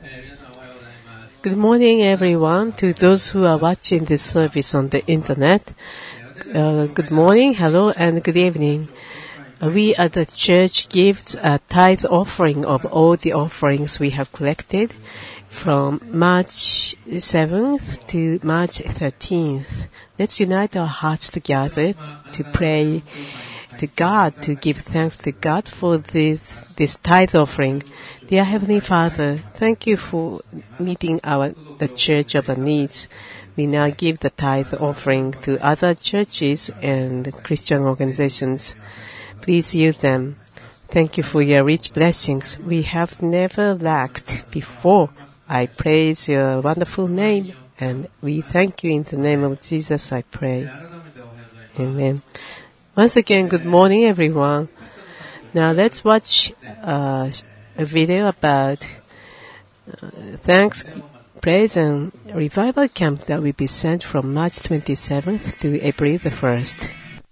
Good morning, everyone. To those who are watching this service on the internet, good morning, hello, and good evening. We at the church give a tithe offering of all the offerings we have collected from March 7th to March 13th. Let's unite our hearts together to pray to God, to give thanks to God for this tithe offering. Dear Heavenly Father, thank you for meeting the church of our needs. We now give the tithe offering to other churches and Christian organizations. Please use them. Thank you for your rich blessings. We have never lacked before. I praise your wonderful name, and we thank you in the name of Jesus, I pray. Amen. Once again, good morning, everyone. Now let's watch a video about thanks, praise, and revival camp that will be sent from March 27th to April the 1st.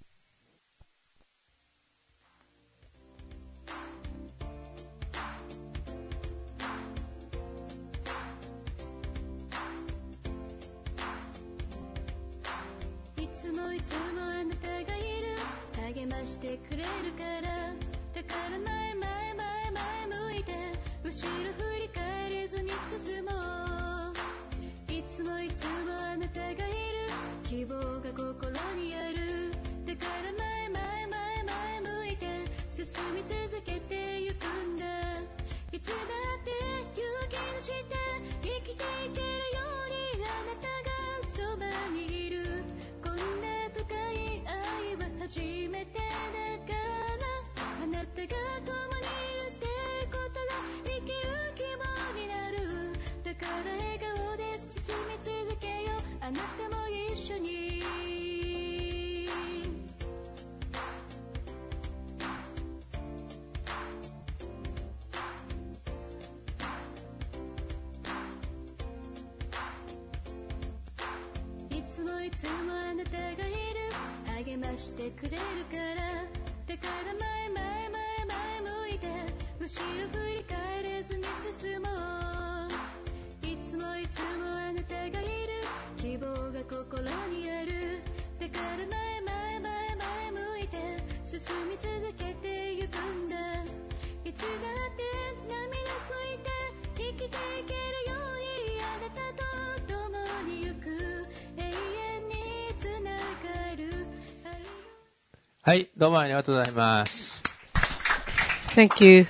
はい、どうもありがとうございます。 Thank you.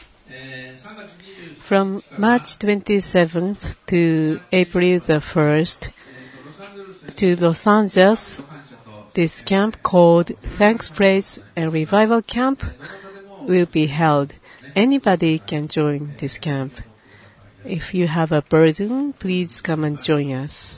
From March 27th to April the 1st to Los Angeles, this camp called Thanks, Praise, and Revival Camp will be held. Anybody can join this camp. If you have a burden, please come and join us.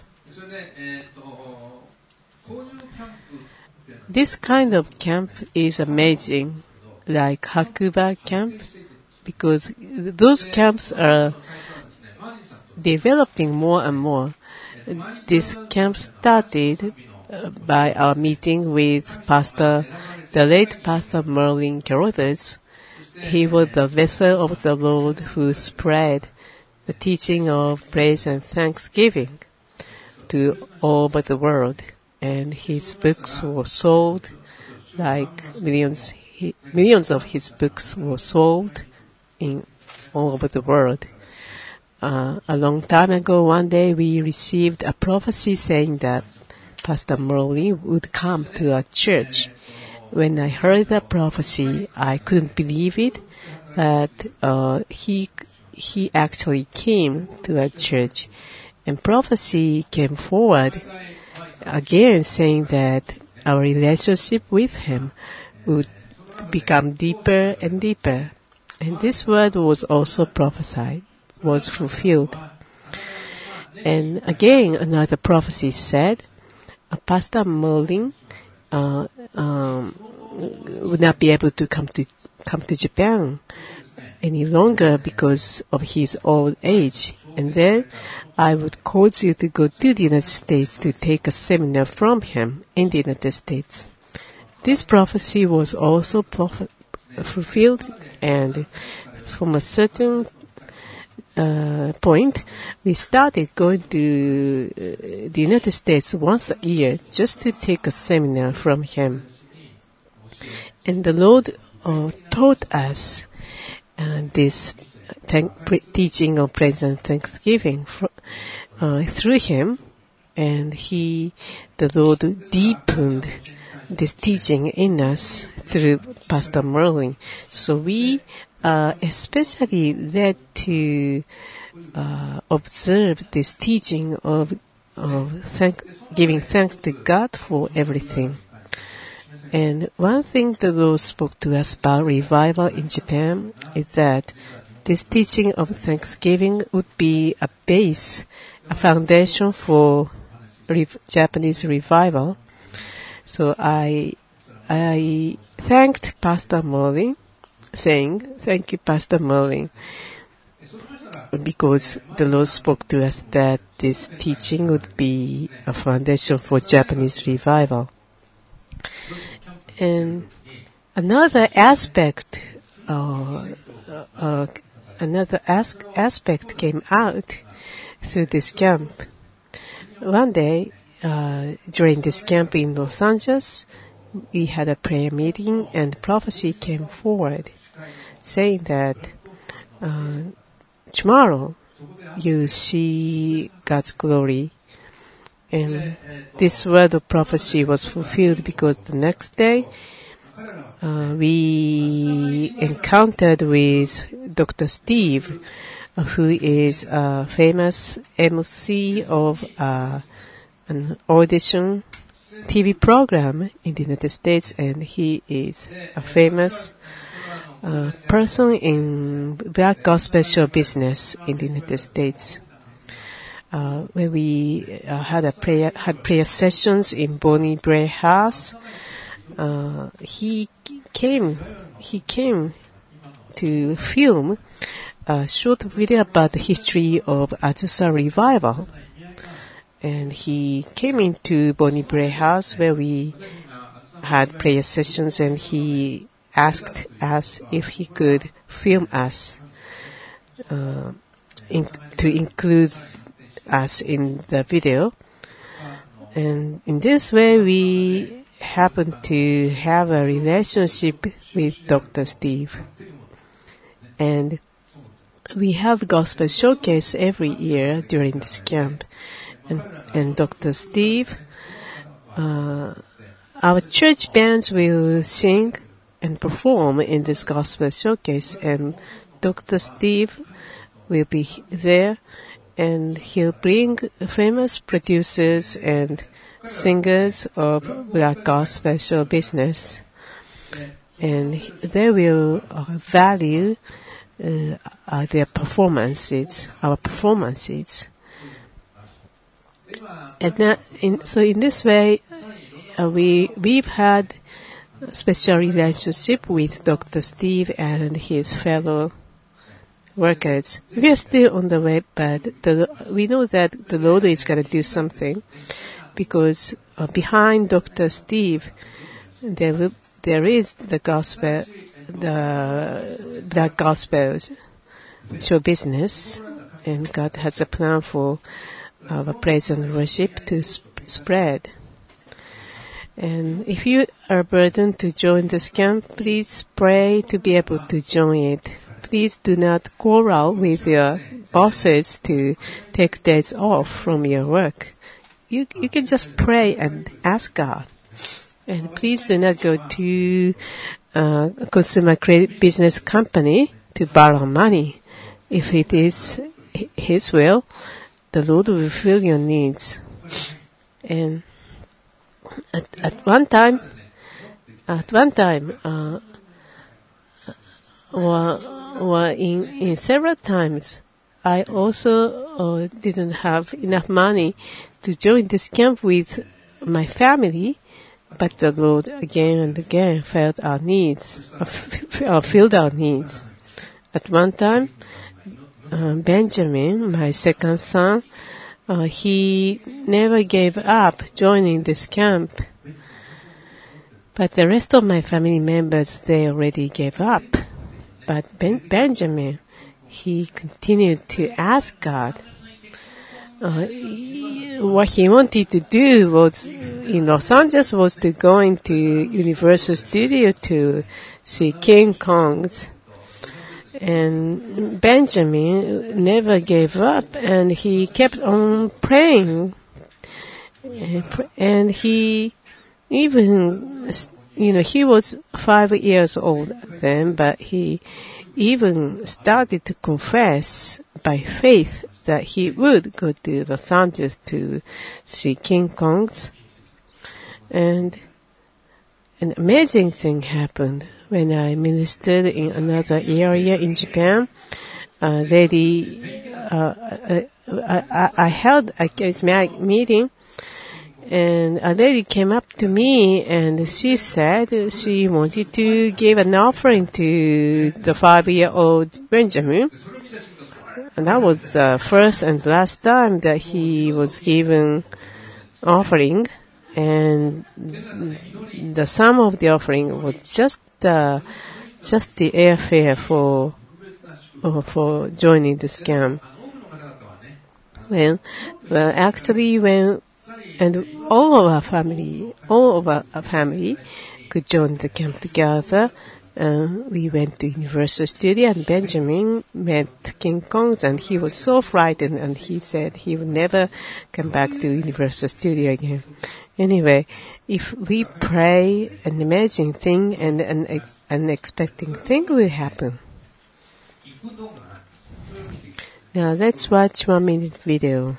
This kind of camp is amazing, like Hakuba camp, because those camps are developing more and more. This camp started by our meeting with the late Pastor Merlin Carothers. He was the vessel of the Lord who spread the teaching of praise and thanksgiving to all over the world. And his books were sold, like millions of his books were sold in all over the world. A long time ago, one day we received a prophecy saying that Pastor Merlin would come to our church. When I heard that prophecy, I couldn't believe it, but he actually came to our church, and prophecy came forward again saying that our relationship with him would become deeper and deeper. And this word was also prophesied, was fulfilled. And again, another prophecy said, Pastor Merlin would not be able to come to Japan any longer because of his old age. And then I would cause you to go to the United States to take a seminar from him in the United States. This prophecy was also fulfilled, and from a certain point, we started going to the United States once a year just to take a seminar from him. And the Lord taught us this teaching of praise and thanksgiving through him, and the Lord deepened this teaching in us through Pastor Merlin. So we especially led to observe this teaching of giving thanks to God for everything. And one thing the Lord spoke to us about revival in Japan is that this teaching of thanksgiving would be a base, a foundation for Japanese revival. So I thanked Pastor Merlin, saying, "Thank you, Pastor Merlin," because the Lord spoke to us that this teaching would be a foundation for Japanese revival. And another aspect came out through this camp. One day, during this camp in Los Angeles, we had a prayer meeting, and prophecy came forward, saying that tomorrow you see God's glory. And this word of prophecy was fulfilled because the next day we encountered with Dr. Steve, who is a famous MC of an audition TV program in the United States, and he is a famous person in Black gospel show business in the United States. When we had prayer sessions in Bonnie Bray House, he came to film a short video about the history of Azusa revival. And he came into Bonnie Bray House where we had prayer sessions, and he asked us if he could film us to include us in the video. And in this way, we happened to have a relationship with Dr. Steve. And we have gospel showcase every year during this camp. And Dr. Steve, our church bands will sing and perform in this gospel showcase, and Dr. Steve will be there, and he'll bring famous producers and singers of Black gospel show business, and they will value their performances, our performances. And so in this way, we've had a special relationship with Dr. Steve and his fellow workers. We are still on the way, but we know that the Lord is going to do something, because behind Dr. Steve, there is the gospel, the Black gospel show business, and God has a plan for our praise and worship to spread. And if you are burdened to join this camp, please pray to be able to join it. Please do not quarrel with your bosses to take days off from your work. You can just pray and ask God. And please do not go to a consumer credit business company to borrow money. If it is His will, the Lord will fill your needs. And at one time, or in several times, I also didn't have enough money to join this camp with my family, but the Lord again and again filled our needs. At one time, Benjamin, my second son, he never gave up joining this camp. But the rest of my family members, they already gave up. But Benjamin, he continued to ask God. What he wanted to do was, in Los Angeles, was to go into Universal Studio to see King Kong's. And Benjamin never gave up, and he kept on praying. And he even, he was 5 years old then, but he even started to confess by faith that he would go to Los Angeles to see King Kong's. And an amazing thing happened when I ministered in another area in Japan. I held a charismatic meeting, and a lady came up to me and she said she wanted to give an offering to the 5-year-old Benjamin. And that was the first and last time that he was given offering. And the sum of the offering was just the airfare for joining the scam. And all of our family could join the camp together. We went to Universal Studio, and Benjamin met King Kong's, and he was so frightened, and he said he would never come back to Universal Studio again. Anyway, if we pray, an amazing thing and an unexpected thing will happen. Now let's watch 1-minute video.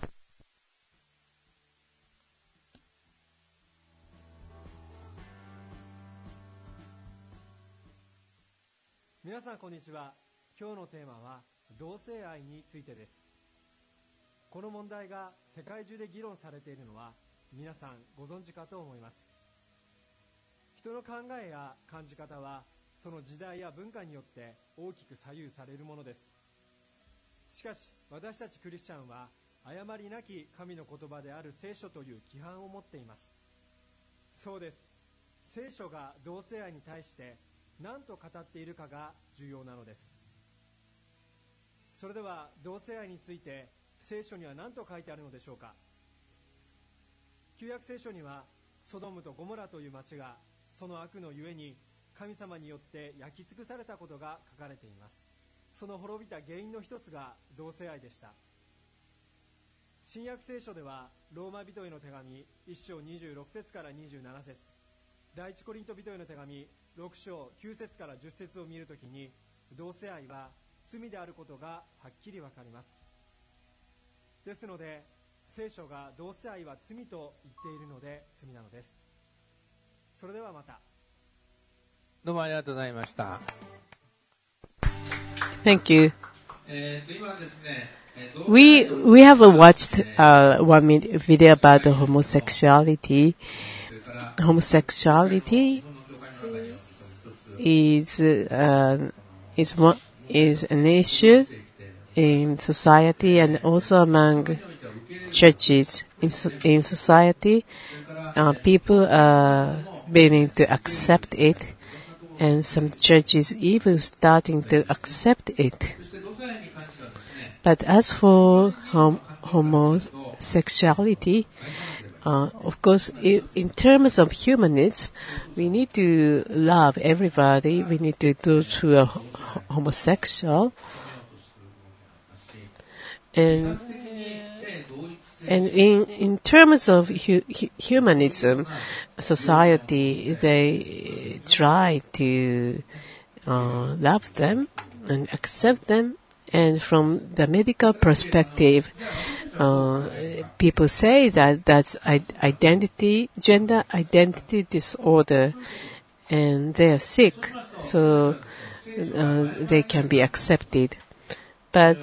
皆さんこんにちは。今日のテーマは同性愛についてです。この問題が世界中で議論されているのは皆さんご存知かと思います。人の考えや感じ方はその時代や文化によって大きく左右されるものです。しかし私たちクリスチャンは誤りなき神の言葉である聖書という規範を持っています。そうです。聖書が同性愛に対して何と語っているかが重要なのです。それでは同性愛について聖書には何と書いてあるのでしょうか。旧約聖書にはソドムとゴモラという町がその悪のゆえに神様によって焼き尽くされたことが書かれています。その滅びた原因の一つが同性愛でした。新約聖書ではローマ人への手紙1章26節から27節、第一コリント人への手紙6章9節から10節を見るときに、同性愛は罪であることがはっきりわかります。ですので聖書が同性愛は罪と言っているので罪なのです。それではまた。 どうもありがとうございました。 Thank you. We have watched a 1-minute video about homosexuality. Homosexuality is an issue in society and also among churches in society. People are beginning to accept it, and some churches even starting to accept it. But as for homosexuality, of course, in terms of humanism, we need to love everybody. We need to those who are homosexual, and in terms of humanism, society, they try to love them and accept them. And from the medical perspective, people say that that's gender identity disorder, and they are sick, so they can be accepted. But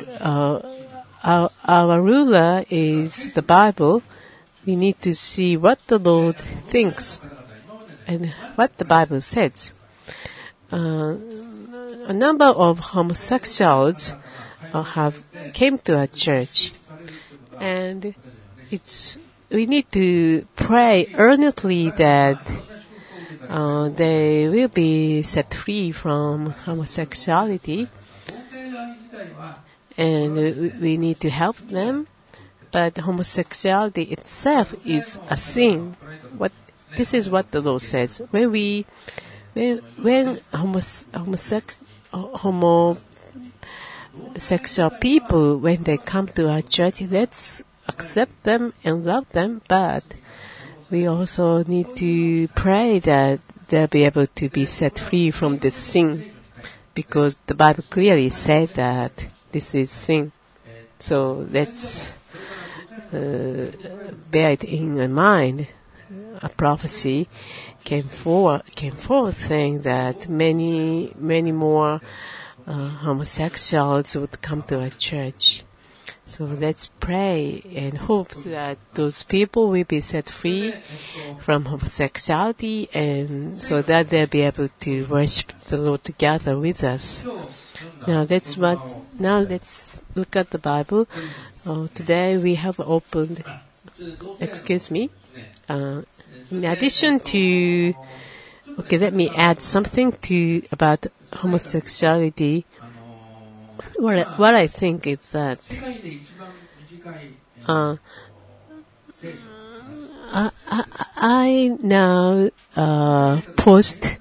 our ruler is the Bible. We need to see what the Lord thinks and what the Bible says. A number of homosexuals came to our church, and we need to pray earnestly that they will be set free from homosexuality. and we need to help them. But homosexuality itself is a sin. This is what the law says. When homosexual people, when they come to our church, let's accept them and love them, but we also need to pray that they'll be able to be set free from this sin, because the Bible clearly said that this is sin. So let's bear it in mind. A prophecy came forth saying that many more homosexuals would come to our church. So let's pray and hope that those people will be set free from homosexuality, and so that they'll be able to worship the Lord together with us. Now let's look at the Bible. Today we have opened. In addition to, let me add something about homosexuality. What I think is that I now post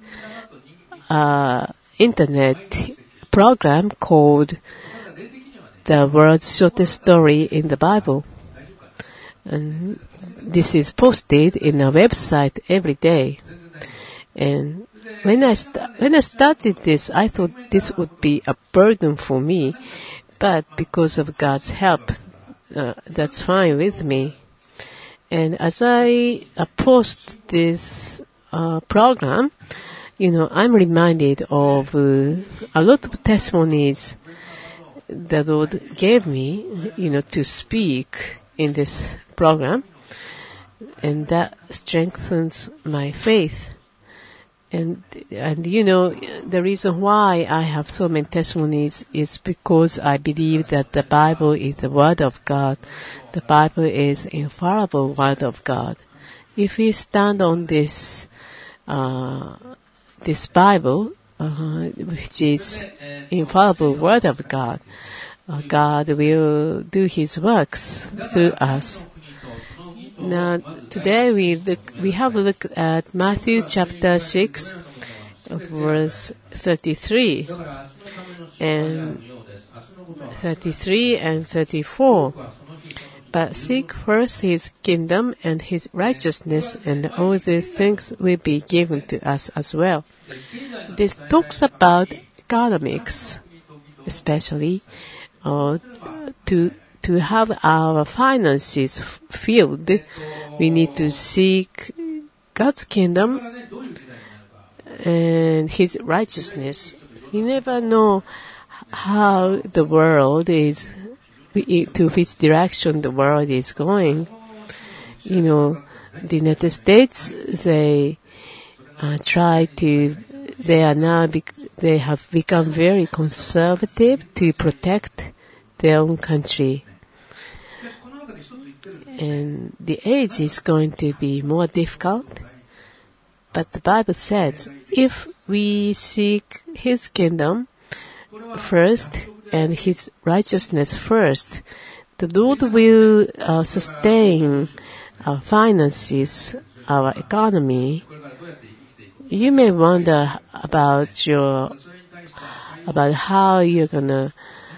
internet program called The World's Shortest Story in the Bible, and this is posted in our website every day. And when I started this, I thought this would be a burden for me, but because of God's help, that's fine with me. And as I post this program, I'm reminded of a lot of testimonies the Lord gave me, to speak in this program, and that strengthens my faith. And the reason why I have so many testimonies is because I believe that the Bible is the Word of God. The Bible is infallible Word of God. If we stand on this Bible, which is infallible Word of God, God will do His works through us. Now, today we have a look at Matthew chapter 6, verse 33 and 34. But seek first His kingdom and His righteousness, and all the things will be given to us as well. This talks about economics, especially to have our finances filled, we need to seek God's kingdom and His righteousness. You never know how the world is, to which direction the world is going. The United States, they have become very conservative to protect their own country. And the age is going to be more difficult. But the Bible says, if we seek His kingdom first and His righteousness first, the Lord will sustain our finances, our economy. You may wonder about how you're gonna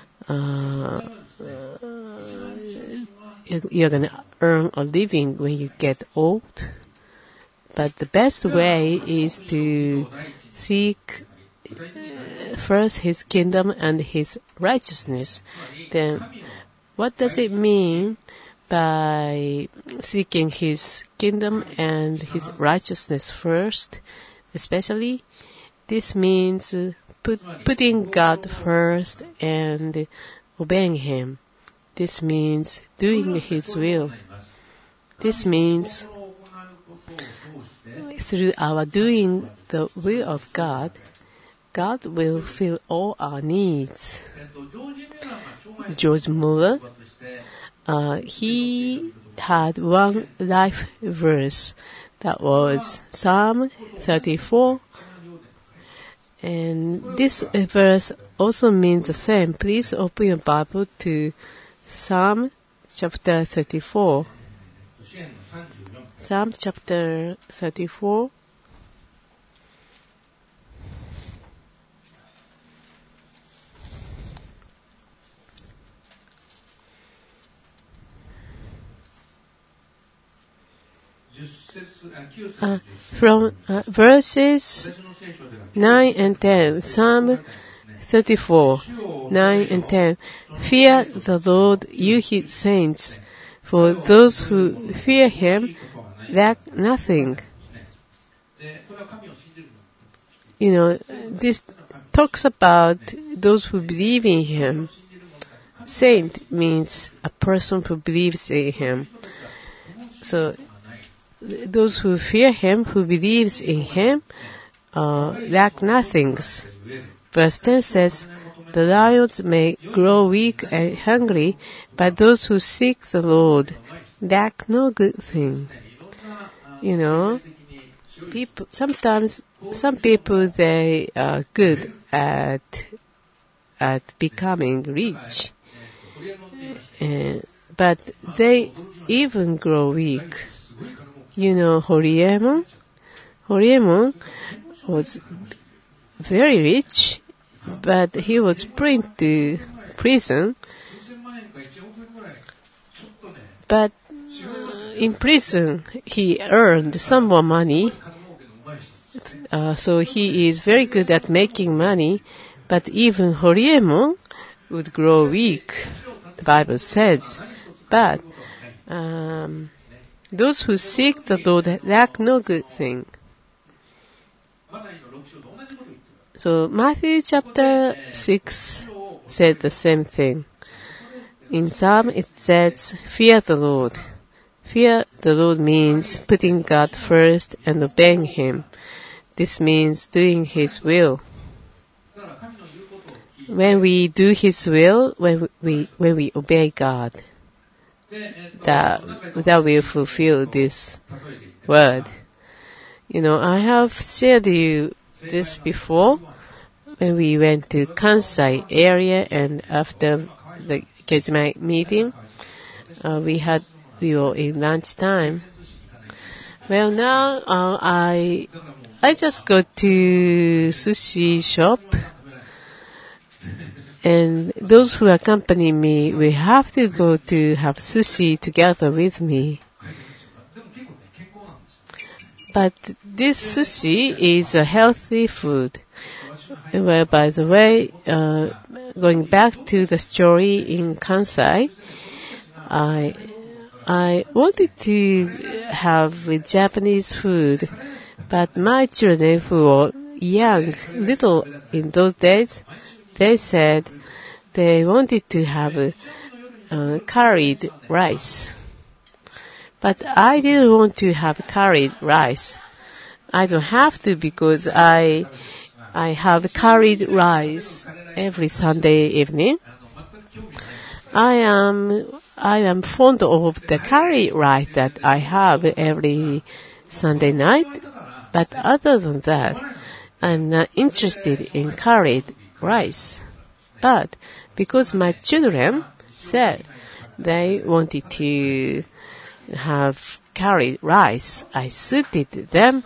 earn a living when you get old. But the best way is to seek first His kingdom and His righteousness. Then what does it mean by seeking His kingdom and His righteousness first? Especially, this means putting God first and obeying Him. This means doing His will. This means through our doing the will of God, God will fill all our needs. George Muller, he had one life verse that was Psalm 34, And this verse also means the same. Please open your Bible to Psalm chapter 34. Psalm chapter 34. From verses 9 and 10, Psalm 34, 9 and 10. Fear the Lord, you his saints, for those who fear him lack nothing. This talks about those who believe in him. Saint means a person who believes in him. So, those who fear him, who believes in him, lack nothing. Verse 10 says, the lions may grow weak and hungry, but those who seek the Lord lack no good thing. Sometimes some people, they are good at becoming rich, but they even grow weak. Horiemon? Horiemon was very rich, but he was put into prison. But in prison, he earned some more money. So he is very good at making money. But even Horiemon would grow weak, the Bible says. But those who seek the Lord lack no good thing. So Matthew chapter 6 said the same thing. In Psalm it says, fear the Lord. Fear the Lord means putting God first and obeying him. This means doing his will. When we do his will, when we obey God, that will fulfill this word. I have shared you this before when we went to Kansai area, and after the Kejimai meeting, we were in lunchtime. Well, now I just go to sushi shop. And those who accompany me, we have to go to have sushi together with me. But this sushi is a healthy food. Well, by the way, going back to the story in Kansai, I wanted to have Japanese food, but my children who were young, little in those days, they said they wanted to have curried rice. But I didn't want to have curried rice. I don't have to because I have curried rice every Sunday evening. I am fond of the curried rice that I have every Sunday night. But other than that, I'm not interested in curried rice. But because my children said they wanted to have curried rice, I suited them,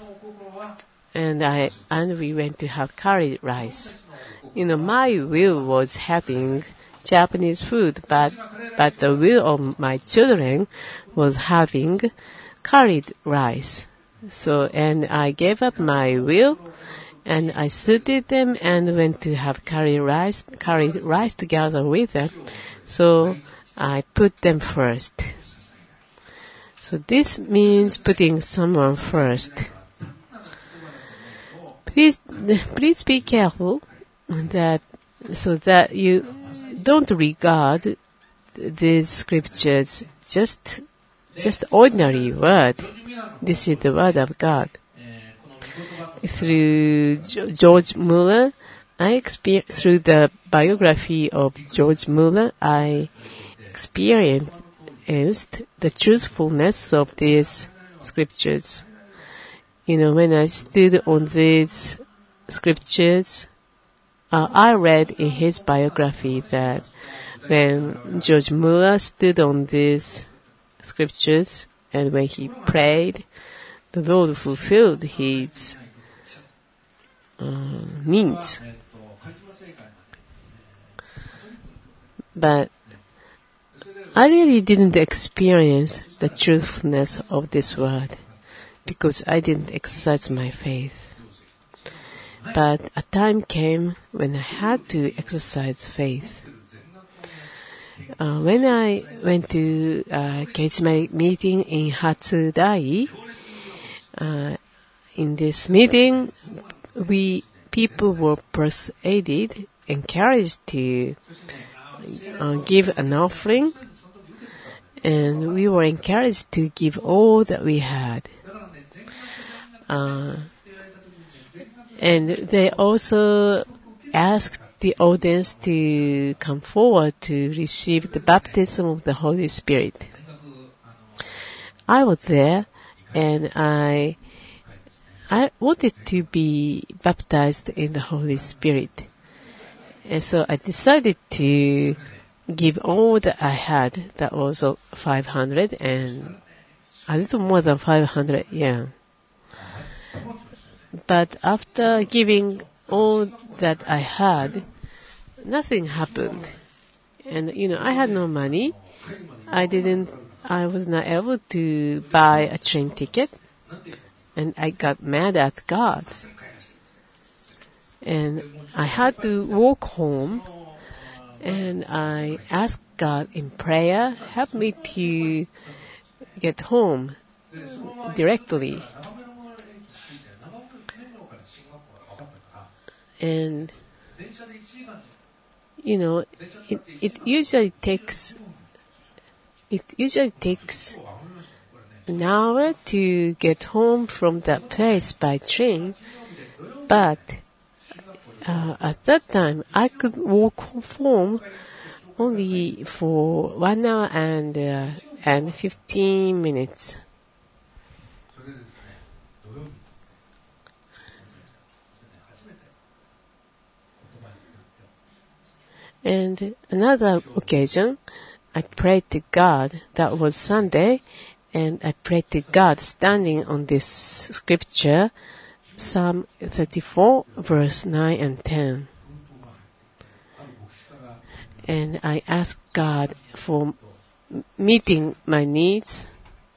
and we went to have curried rice. My will was having Japanese food, but the will of my children was having curried rice. So, and I gave up my will, and I suited them and went to have curried rice together with them. So I put them first. So this means putting someone first. Please be careful so that you don't regard these scriptures just ordinary word. This is the word of God. Through George Mueller, through the biography of George Mueller, I experienced the truthfulness of these scriptures. When I stood on these scriptures. I read in his biography that when George Muller stood on these scriptures and when he prayed, the Lord fulfilled his needs. But I really didn't experience the truthfulness of this word because I didn't exercise my faith. But a time came when I had to exercise faith. When I went to a charismatic meeting in Hatsudai, in this meeting, people were persuaded, encouraged to give an offering, and we were encouraged to give all that we had. And they also asked the audience to come forward to receive the baptism of the Holy Spirit. I was there, and I wanted to be baptized in the Holy Spirit. And so I decided to give all that I had. That was 500 and a little more than 500 yen. But after giving all that I had, nothing happened. And, I had no money. I was not able to buy a train ticket. And I got mad at God. And I had to walk home. And I asked God in prayer, help me to get home directly. And, it usually takes an hour to get home from that place by train, but at that time I could walk home only for 1 hour and 15 minutes. And another occasion, I prayed to God. That was Sunday, and I prayed to God standing on this scripture, Psalm 34, verse 9 and 10. And I asked God for meeting my needs.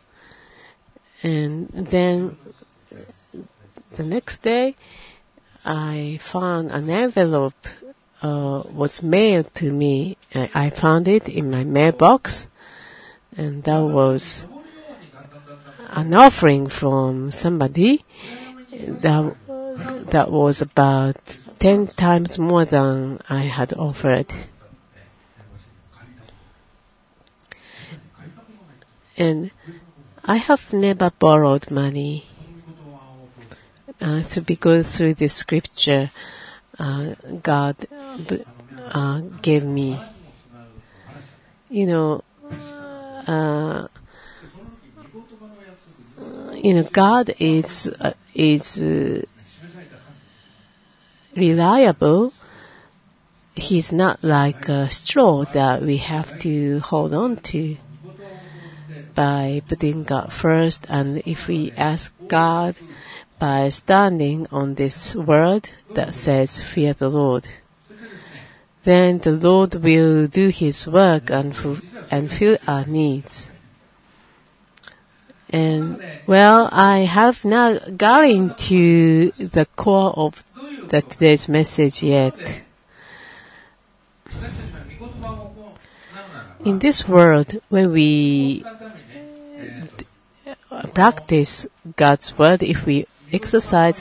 And then the next day, I found an envelope was mailed to me. I found it in my mailbox, and that was an offering from somebody that was about 10 times more than I had offered. And I have never borrowed money. Because through this scripture, God gave me. God is reliable. He's not like a straw that we have to hold on to. By putting God first, and if we ask God by standing on this word that says, fear the Lord, then the Lord will do His work and fill our needs. And, I have not got into the core of today's message yet. In this world, when we practice God's word, if we exercise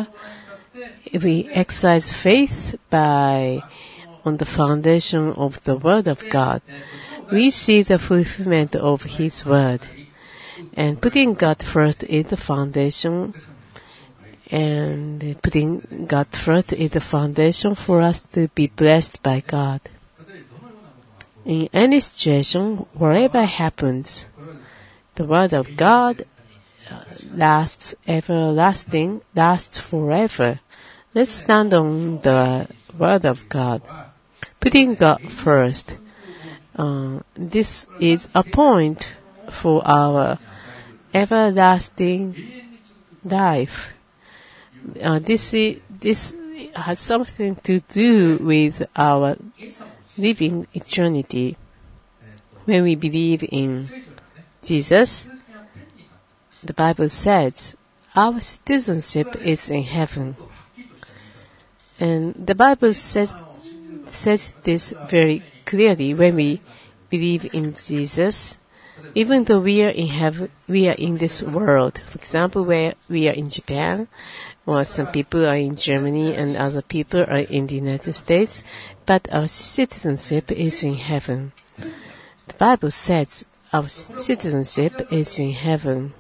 faith on the foundation of the word of God, we see the fulfillment of His word. And putting God first is the foundation, and putting God first is the foundation for us to be blessed by God. In any situation, whatever happens, the word of God lasts everlasting, lasts forever. Let's stand on the Word of God, putting God first. This is a point for our everlasting life. This has something to do with our living eternity. When we believe in Jesus, the Bible says our citizenship is in heaven. And the Bible says this very clearly. When we believe in Jesus, even though we are in heaven, we are in this world. For example, where we are in Japan, or some people are in Germany and other people are in the United States, but our citizenship is in heaven. The Bible says our citizenship is in heaven.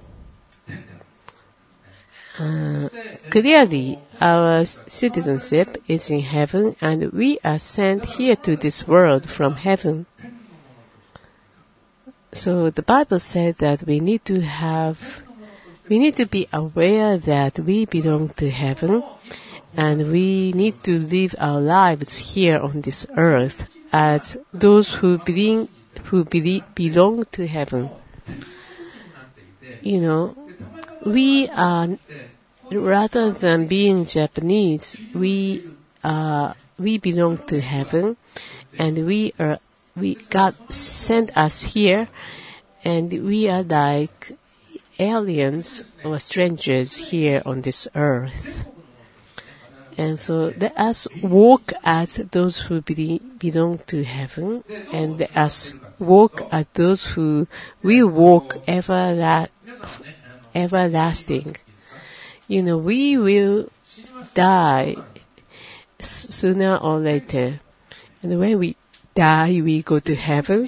Clearly, our citizenship is in heaven, and we are sent here to this world from heaven. So the Bible says that we need to be aware that we belong to heaven, and we need to live our lives here on this earth as those who belong to heaven. You know, we are, rather than being Japanese, we belong to heaven, and God sent us here, and we are like aliens or strangers here on this earth. And so let us walk as those who belong to heaven, and let us walk as those who will walk everlasting. You know, we will die sooner or later. And when we die, we go to heaven.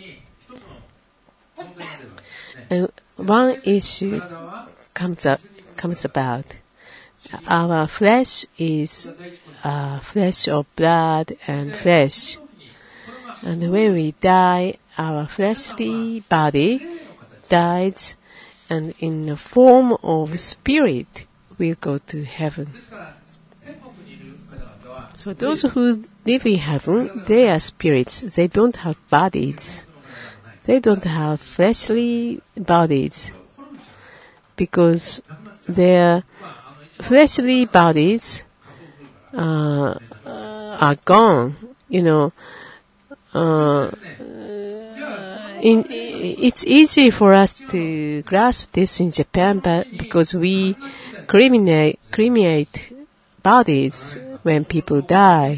And one issue comes about. Our flesh is flesh of blood and flesh. And when we die, our fleshly body dies, and in the form of spirit, we'll go to heaven. So those who live in heaven, they are spirits. They don't have bodies. They don't have fleshly bodies, because their fleshly bodies are gone. You know, it's easy for us to grasp this in Japan, but because we cremate bodies when people die.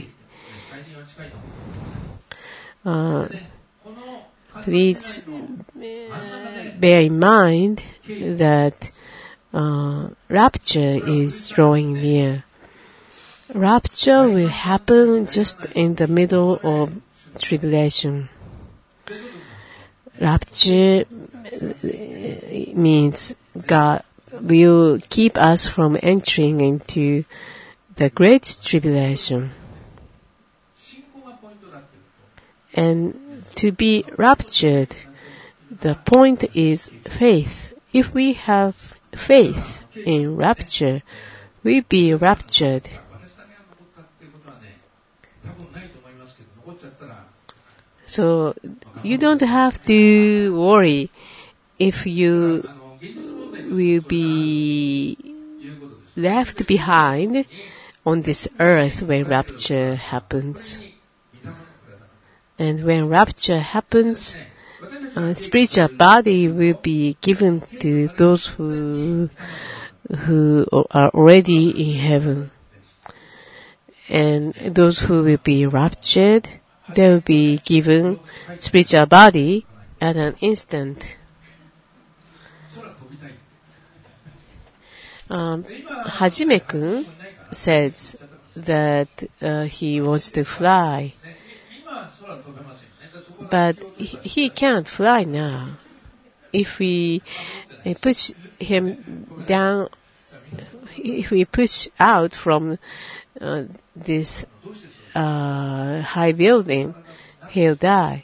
Please bear in mind that rapture is drawing near. Rapture will happen just in the middle of tribulation. Rapture means God will keep us from entering into the great tribulation. And to be raptured, the point is faith. If we have faith in rapture, we'll be raptured. So you don't have to worry if you will be left behind on this earth when rapture happens. And when rapture happens, spiritual body will be given to those who are already in heaven. And those who will be raptured, they will be given spiritual body at an instant. Hajime-kun says that he wants to fly. But he can't fly now. If we push him down, if we push out from this high building, he'll die.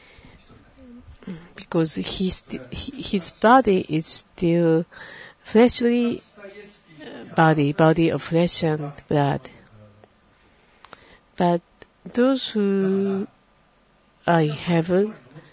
Because his body is still fleshly body of flesh and blood. But those who are in heaven,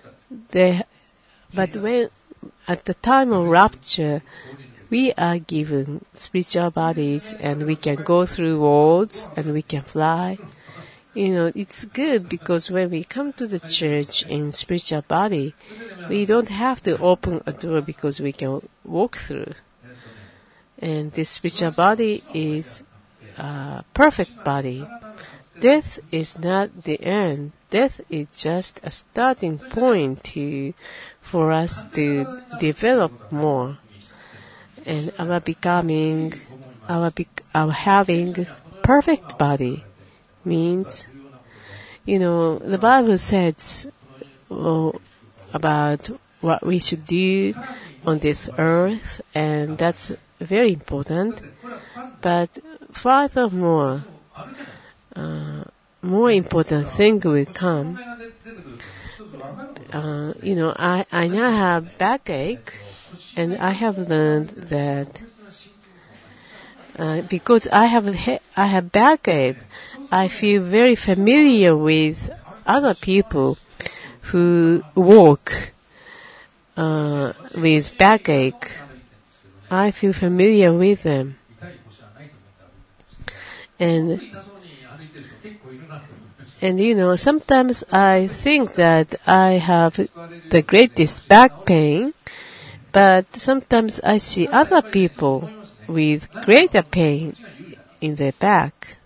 but when at the time of rapture, we are given spiritual bodies and we can go through walls and we can fly. It's good because when we come to the church in spiritual body, we don't have to open a door because we can walk through. And this spiritual body is a perfect body. Death is not the end. Death is just a starting point for us to develop more. And our having perfect body means, the Bible says about what we should do on this earth, and that's very important. But furthermore, more important thing will come. I now have backache, and I have learned that because I have backache, I feel very familiar with other people who walk with backache. I feel familiar with them. And sometimes I think that I have the greatest back pain, but sometimes I see other people with greater pain in their back.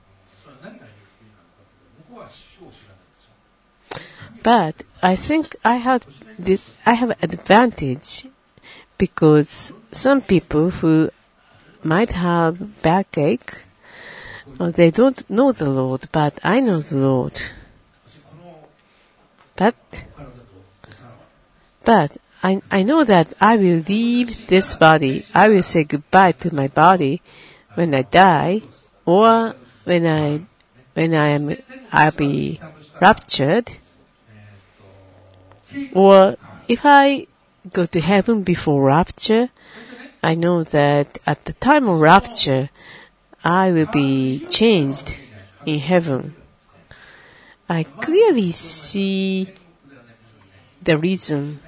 But I think I have advantage because some people who might have backache, they don't know the Lord, but I know the Lord. But I know that I will leave this body. I will say goodbye to my body when I die, or when I'll be raptured, or if I go to heaven before rapture. I know that at the time of rapture, I will be changed in heaven. I clearly see the reason.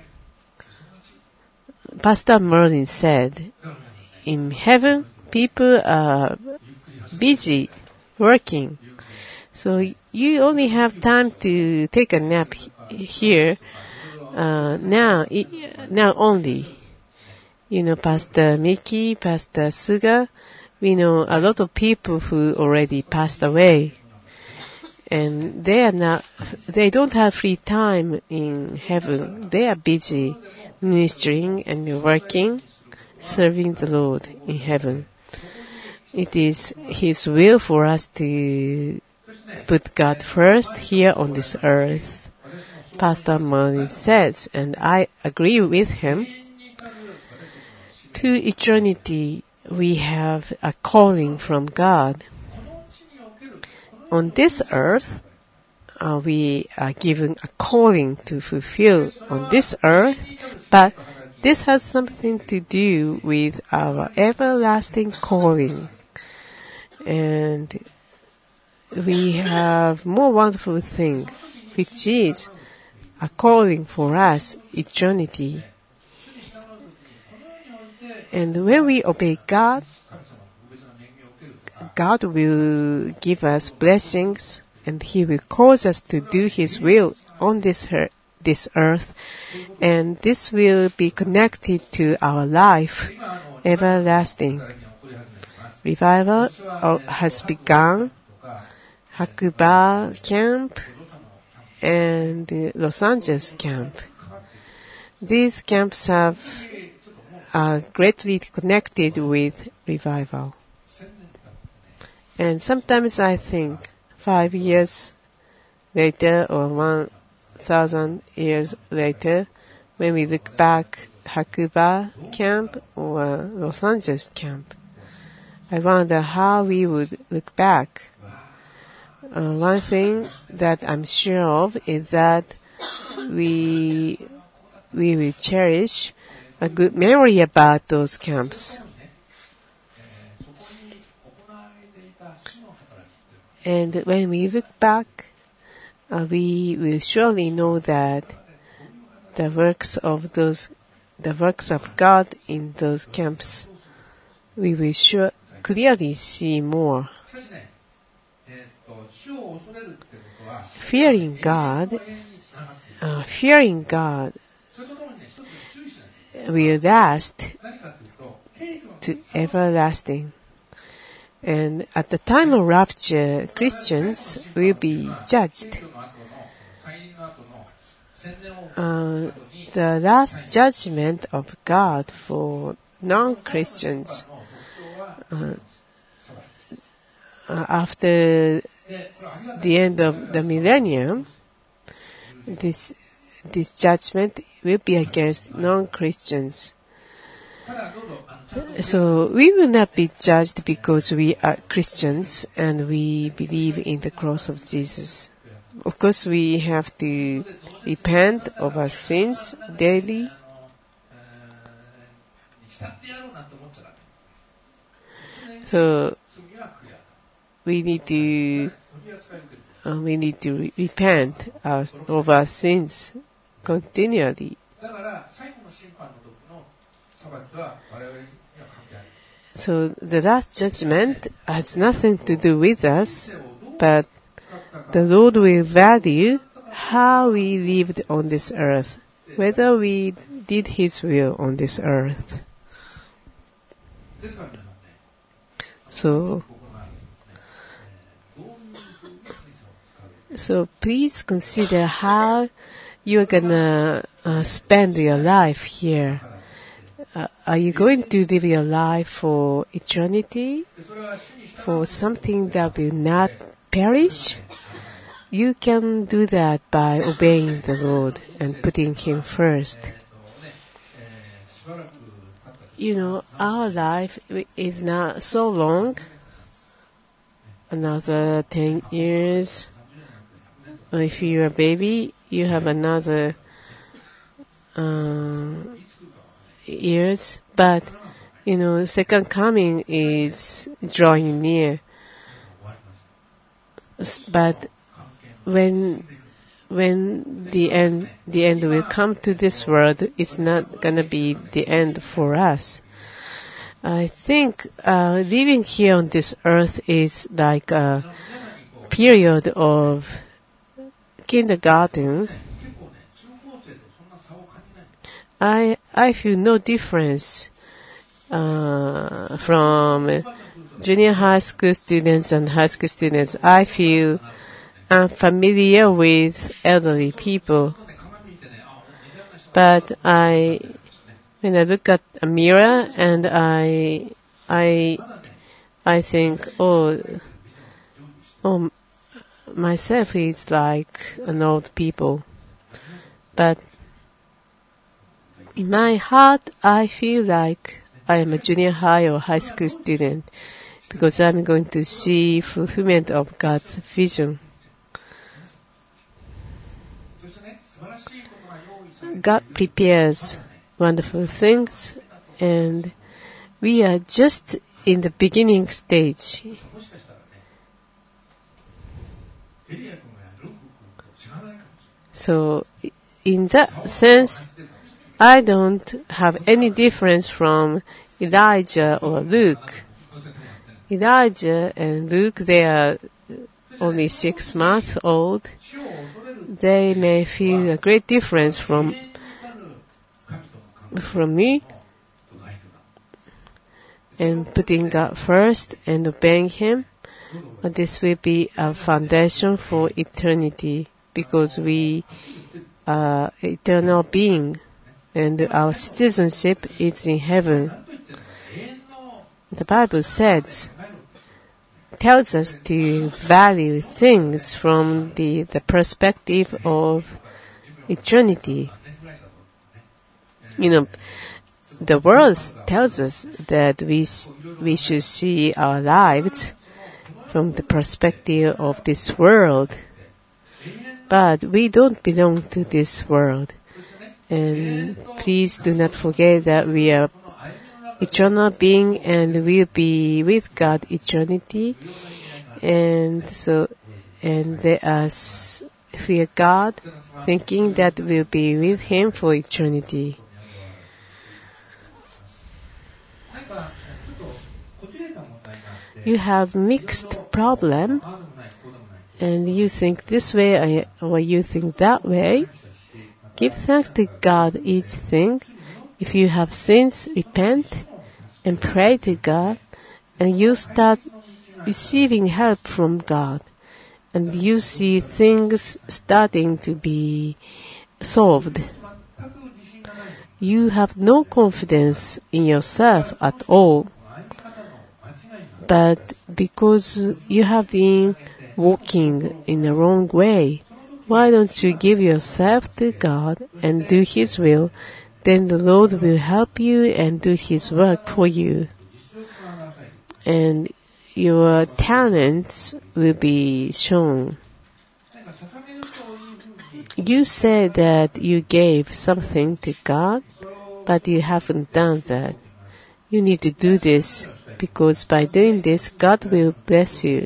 Pastor Merlin said, in heaven, people are busy working. So you only have time to take a nap here, now only. Pastor Miki, Pastor Suga, we know a lot of people who already passed away. And they don't have free time in heaven. They are busy ministering and working, serving the Lord in heaven. It is His will for us to put God first here on this earth. Pastor Merlin says, and I agree with him, to eternity we have a calling from God. On this earth, we are given a calling to fulfill on this earth, but this has something to do with our everlasting calling. And we have more wonderful thing, which is a calling for us, eternity. And when we obey God, God will give us blessings, and He will cause us to do His will on this earth, and this will be connected to our life, everlasting. Revival has begun, Hakuba camp, and the Los Angeles camp. These camps are greatly connected with revival. And sometimes I think 5 years later or 1,000 years later, when we look back Hakuba camp or Los Angeles camp, I wonder how we would look back. One thing that I'm sure of is that we will cherish a good memory about those camps. And when we look back, we will surely know that the works of God in those camps, we will clearly see more. Fearing God will last to everlasting. And at the time of rapture, Christians will be judged. The last judgment of God for non-Christians after the end of the millennium, this judgment will be against non-Christians. So we will not be judged because we are Christians and we believe in the cross of Jesus. Of course, we have to repent of our sins daily. So we need to repent of our sins continually. So the last judgment has nothing to do with us, but the Lord will value how we lived on this earth, whether we did His will on this earth. So please consider how you're gonna spend your life here. Are you going to live your life for eternity? For something that will not perish? You can do that by obeying the Lord and putting Him first. You know, our life is not so long. Another 10 years. Or if you're a baby, you have another years. But, you know, second coming is drawing near. But when the end will come to this world, it's not gonna be the end for us. I think living here on this earth is like a period of kindergarten. I feel no difference from junior high school students and high school students. I feel unfamiliar with elderly people. But when I look at a mirror and I think, myself is like an old people. But in my heart, I feel like I am a junior high or high school student because I'm going to see fulfillment of God's vision. God prepares wonderful things, and we are just in the beginning stage. So, in that sense, I don't have any difference from Elijah or Luke. Elijah and Luke, they are only 6 months old. They may feel a great difference from me, and putting God first and obeying Him. This will be a foundation for eternity because we are eternal being and our citizenship is in heaven. The Bible tells us to value things from the perspective of eternity. You know, the world tells us that we should see our lives from the perspective of this world. But we don't belong to this world. And please do not forget that we are eternal being and will be with God eternity. And they fear God, thinking that we'll be with Him for eternity. You have mixed problem, and you think this way or you think that way. Give thanks to God each thing. If you have sins, repent and pray to God, and you start receiving help from God, and you see things starting to be solved. You have no confidence in yourself at all, but because you have been walking in the wrong way, why don't you give yourself to God and do His will? Then the Lord will help you and do His work for you. And your talents will be shown. You said that you gave something to God, but you haven't done that. You need to do this, because by doing this, God will bless you.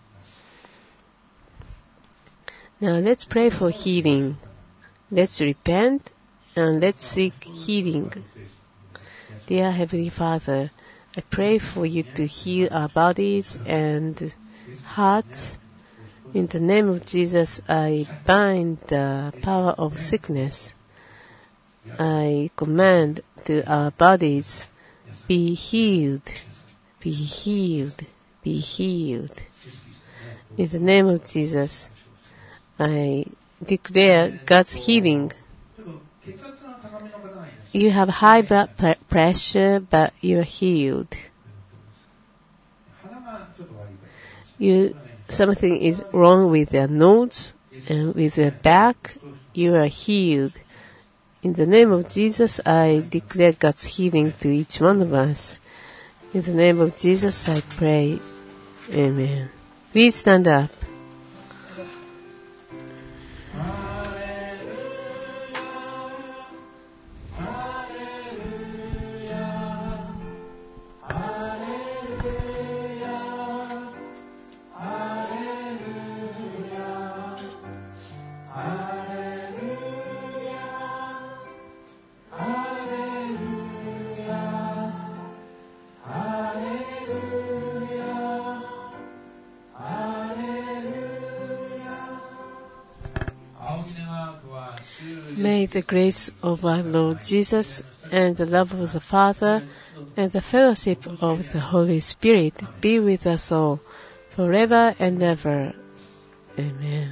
Now let's pray for healing. Let's repent and let's seek healing. Dear Heavenly Father, I pray for you to heal our bodies and hearts. In the name of Jesus, I bind the power of sickness. I command to our bodies, be healed, be healed, be healed. In the name of Jesus, I declare God's healing. You have high blood pressure, but you're healed. Something is wrong with your nose and with your back. You are healed. In the name of Jesus, I declare God's healing to each one of us. In the name of Jesus, I pray. Amen. Please stand up. May the grace of our Lord Jesus and the love of the Father and the fellowship of the Holy Spirit be with us all, forever and ever. Amen.